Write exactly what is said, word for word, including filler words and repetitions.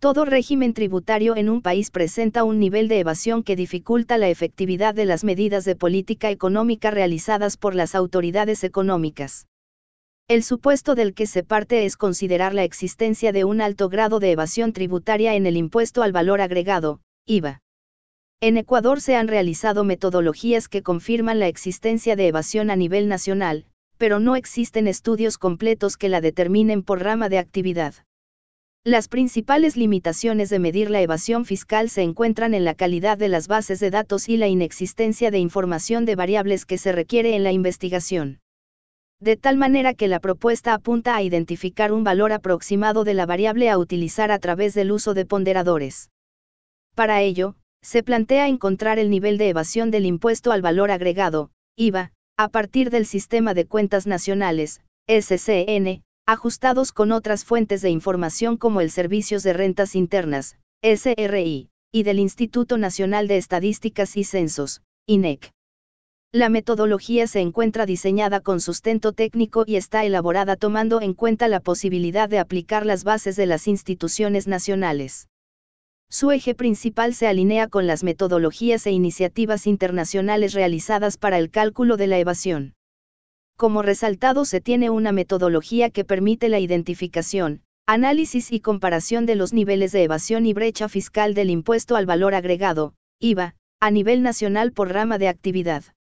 Todo régimen tributario en un país presenta un nivel de evasión que dificulta la efectividad de las medidas de política económica realizadas por las autoridades económicas. El supuesto del que se parte es considerar la existencia de un alto grado de evasión tributaria en el impuesto al valor agregado, I V A. En Ecuador se han realizado metodologías que confirman la existencia de evasión a nivel nacional, pero no existen estudios completos que la determinen por rama de actividad. Las principales limitaciones de medir la evasión fiscal se encuentran en la calidad de las bases de datos y la inexistencia de información de variables que se requiere en la investigación. De tal manera que la propuesta apunta a identificar un valor aproximado de la variable a utilizar a través del uso de ponderadores. Para ello, se plantea encontrar el nivel de evasión del impuesto al valor agregado, I V A, a partir del sistema de cuentas nacionales, S C N, ajustados con otras fuentes de información como el Servicios de Rentas Internas, S R I, y del Instituto Nacional de Estadísticas y Censos, I N E C. La metodología se encuentra diseñada con sustento técnico y está elaborada tomando en cuenta la posibilidad de aplicar las bases de las instituciones nacionales. Su eje principal se alinea con las metodologías e iniciativas internacionales realizadas para el cálculo de la evasión. Como resultado se tiene una metodología que permite la identificación, análisis y comparación de los niveles de evasión y brecha fiscal del impuesto al valor agregado, I V A, a nivel nacional por rama de actividad.